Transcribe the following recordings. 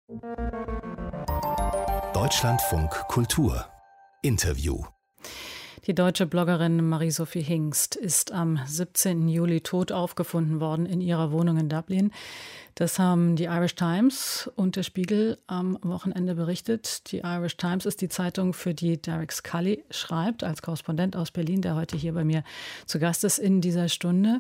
Deutschlandfunk Kultur Interview. Die deutsche Bloggerin Marie-Sophie Hingst ist am 17. Juli tot aufgefunden worden in ihrer Wohnung in Dublin. Das haben die Irish Times und der Spiegel am Wochenende berichtet. Die Irish Times ist die Zeitung, für die Derek Scully schreibt, als Korrespondent aus Berlin, der heute hier bei mir zu Gast ist in dieser Stunde.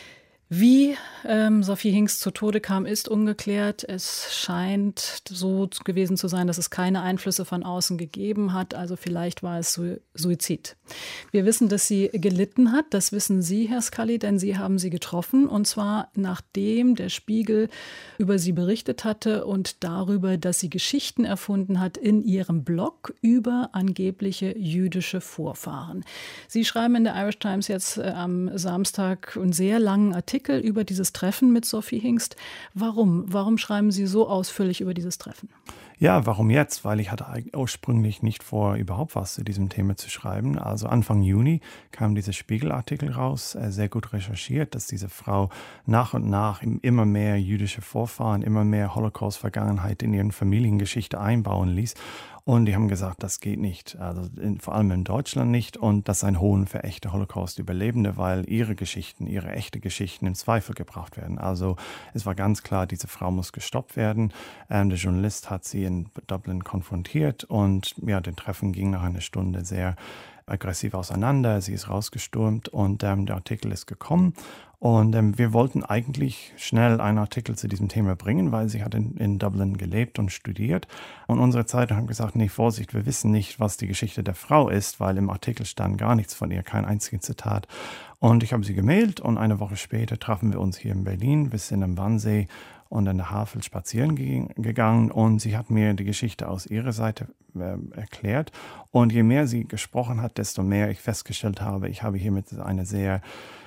Wie Sophie Hingst zu Tode kam, ist ungeklärt. Es scheint so gewesen zu sein, dass es keine Einflüsse von außen gegeben hat. Also vielleicht war es Suizid. Wir wissen, dass sie gelitten hat. Das wissen Sie, Herr Scully, denn Sie haben sie getroffen. Und zwar nachdem der Spiegel über sie berichtet hatte und darüber, dass sie Geschichten erfunden hat in ihrem Blog über angebliche jüdische Vorfahren. Sie schreiben in der Irish Times jetzt am Samstag einen sehr langen Artikel über dieses Treffen mit Sophie Hingst. Warum? Warum schreiben Sie so ausführlich über dieses Treffen? Ja, warum jetzt? Weil ich hatte ursprünglich nicht vor, überhaupt was zu diesem Thema zu schreiben. Also Anfang Juni kam dieser Spiegelartikel raus, sehr gut recherchiert, dass diese Frau nach und nach immer mehr jüdische Vorfahren, immer mehr Holocaust-Vergangenheit in ihren Familiengeschichte einbauen ließ. Und die haben gesagt, das geht nicht, also vor allem in Deutschland nicht. Und das ist ein Hohn für echte Holocaust-Überlebende, weil ihre Geschichten, ihre echte Geschichten in Zweifel gebracht werden. Also es war ganz klar, diese Frau muss gestoppt werden. Der Journalist hat sie in Dublin konfrontiert und ja, das Treffen ging nach einer Stunde sehr aggressiv auseinander. Sie ist rausgestürmt und der Artikel ist gekommen. Und wir wollten eigentlich schnell einen Artikel zu diesem Thema bringen, weil sie hat in Dublin gelebt und studiert. Und unsere Zeitung hat gesagt, nee, Vorsicht, wir wissen nicht, was die Geschichte der Frau ist, weil im Artikel stand gar nichts von ihr, kein einziges Zitat. Und ich habe sie gemailt und eine Woche später trafen wir uns hier in Berlin. Wir sind am Wannsee und an der Havel spazieren gegangen und sie hat mir die Geschichte aus ihrer Seite erklärt. Und je mehr sie gesprochen hat, desto mehr ich festgestellt habe, ich habe hier mit einer sehr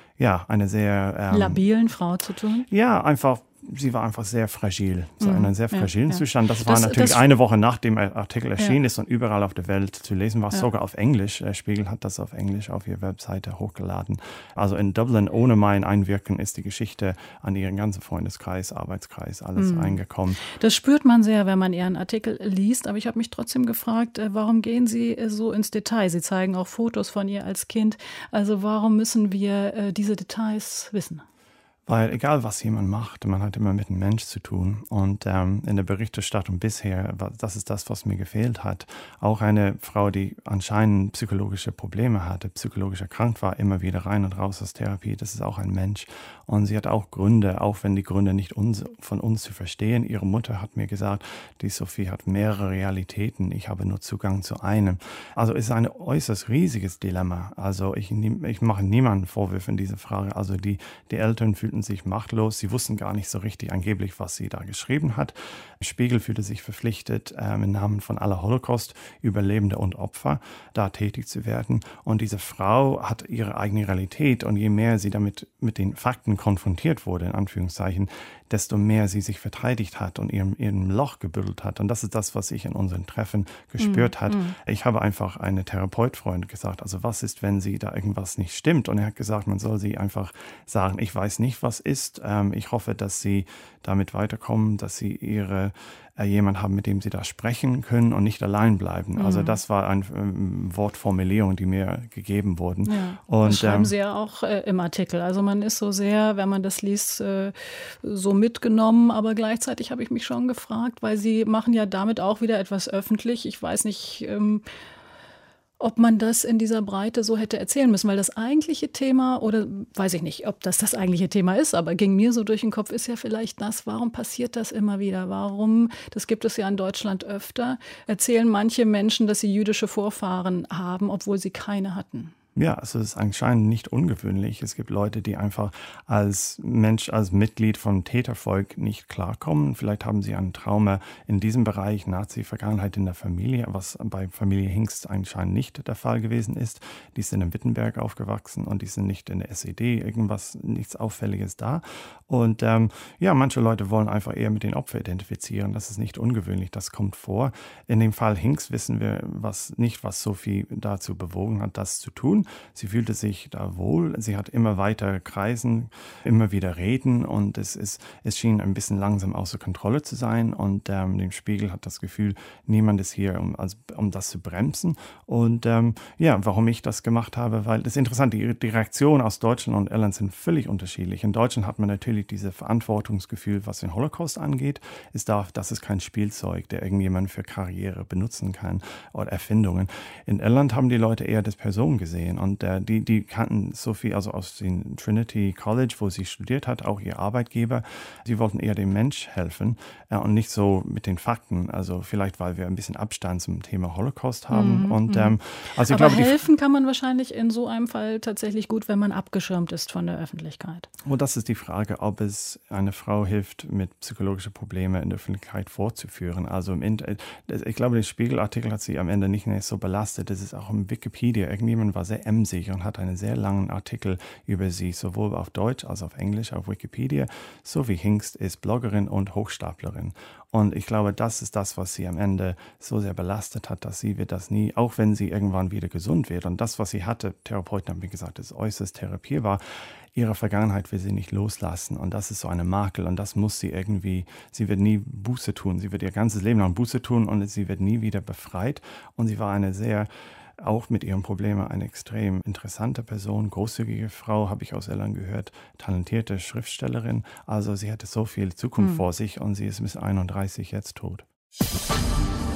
labilen Frau zu tun? Ja, sie war einfach sehr fragil, in einem sehr fragilen Zustand. Das war natürlich eine Woche nach dem Artikel erschienen ist und überall auf der Welt zu lesen war, sogar auf Englisch. Der Spiegel hat das auf Englisch auf ihre Webseite hochgeladen. Also in Dublin, ohne mein Einwirken, ist die Geschichte an ihren ganzen Freundeskreis, Arbeitskreis, alles eingekommen. Das spürt man sehr, wenn man ihren Artikel liest. Aber ich habe mich trotzdem gefragt, warum gehen Sie so ins Detail? Sie zeigen auch Fotos von ihr als Kind. Also warum müssen wir diese Details wissen? Weil egal, was jemand macht, man hat immer mit einem Mensch zu tun. Und in der Berichterstattung bisher, das ist das, was mir gefehlt hat. Auch eine Frau, die anscheinend psychologische Probleme hatte, psychologisch erkrankt war, immer wieder rein und raus aus Therapie, das ist auch ein Mensch. Und sie hat auch Gründe, auch wenn die Gründe nicht von uns zu verstehen. Ihre Mutter hat mir gesagt, die Sophie hat mehrere Realitäten, ich habe nur Zugang zu einem. Also es ist ein äußerst riesiges Dilemma. Also ich mache niemanden Vorwürfe in dieser Frage. Also die Eltern fühlten sich machtlos. Sie wussten gar nicht so richtig angeblich, was sie da geschrieben hat. Spiegel fühlte sich verpflichtet, im Namen von aller Holocaust-Überlebende und Opfer da tätig zu werden. Und diese Frau hat ihre eigene Realität. Und je mehr sie damit mit den Fakten konfrontiert wurde, in Anführungszeichen, desto mehr sie sich verteidigt hat und ihrem Loch gebuddelt hat. Und das ist das, was ich in unseren Treffen gespürt habe. Ich habe einfach eine Therapeutfreund gesagt, also was ist, wenn sie da irgendwas nicht stimmt? Und er hat gesagt, man soll sie einfach sagen, ich weiß nicht, was ist. Ich hoffe, dass sie damit weiterkommen, dass sie jemand haben, mit dem sie da sprechen können und nicht allein bleiben. Also das war eine Wortformulierung, die mir gegeben wurden. Ja, und das schreiben Sie ja auch im Artikel. Also man ist so sehr, wenn man das liest, so mitgenommen, aber gleichzeitig habe ich mich schon gefragt, weil Sie machen ja damit auch wieder etwas öffentlich. Ich weiß nicht, ob man das in dieser Breite so hätte erzählen müssen, weil das eigentliche Thema, oder weiß ich nicht, ob das eigentliche Thema ist, aber ging mir so durch den Kopf, ist ja vielleicht das, warum passiert das immer wieder? Warum, das gibt es ja in Deutschland öfter, erzählen manche Menschen, dass sie jüdische Vorfahren haben, obwohl sie keine hatten? Ja, also es ist anscheinend nicht ungewöhnlich. Es gibt Leute, die einfach als Mensch, als Mitglied von Tätervolk nicht klarkommen. Vielleicht haben sie ein Trauma in diesem Bereich, Nazi-Vergangenheit in der Familie, was bei Familie Hingst anscheinend nicht der Fall gewesen ist. Die sind in Wittenberg aufgewachsen und die sind nicht in der SED, nichts Auffälliges da. Und manche Leute wollen einfach eher mit den Opfern identifizieren. Das ist nicht ungewöhnlich, das kommt vor. In dem Fall Hingst wissen wir was Sophie dazu bewogen hat, das zu tun. Schulen. Sie fühlte sich da wohl. Sie hat immer weiter kreisen, immer wieder reden und es schien ein bisschen langsam außer Kontrolle zu sein. Und dem Spiegel hat das Gefühl, niemand ist hier, um das zu bremsen. Und warum ich das gemacht habe, weil das ist interessant, die Reaktionen aus Deutschland und Irland sind völlig unterschiedlich. In Deutschland hat man natürlich dieses Verantwortungsgefühl, was den Holocaust angeht. Das ist kein Spielzeug, der irgendjemand für Karriere benutzen kann oder Erfindungen. In Irland haben die Leute eher das Person gesehen und die kannten Sophie also aus dem Trinity College, wo sie studiert hat, auch ihr Arbeitgeber. Sie wollten eher dem Mensch helfen und nicht so mit den Fakten. Also vielleicht, weil wir ein bisschen Abstand zum Thema Holocaust haben. Also ich Aber glaube, helfen kann man wahrscheinlich in so einem Fall tatsächlich gut, wenn man abgeschirmt ist von der Öffentlichkeit. Und das ist die Frage, ob es eine Frau hilft, mit psychologischen Problemen in der Öffentlichkeit vorzuführen. Also ich glaube, der Spiegelartikel hat sie am Ende nicht mehr so belastet. Das ist auch im Wikipedia. Irgendjemand war sehr emsig und hat einen sehr langen Artikel über sie, sowohl auf Deutsch als auch auf Englisch auf Wikipedia. Sophie Hingst ist Bloggerin und Hochstaplerin. Und ich glaube, das ist das, was sie am Ende so sehr belastet hat, dass sie wird das nie, auch wenn sie irgendwann wieder gesund wird. Und das, was sie hatte, Therapeuten haben mir gesagt, ist äußerst therapierbar. Ihre Vergangenheit will sie nicht loslassen. Und das ist so eine Makel. Und das muss sie irgendwie, sie wird nie Buße tun. Sie wird ihr ganzes Leben lang Buße tun und sie wird nie wieder befreit. Und sie war eine sehr, auch mit ihren Problemen, eine extrem interessante Person, großzügige Frau, habe ich aus Irland gehört, talentierte Schriftstellerin. Also sie hatte so viel Zukunft vor sich und sie ist bis 31 jetzt tot.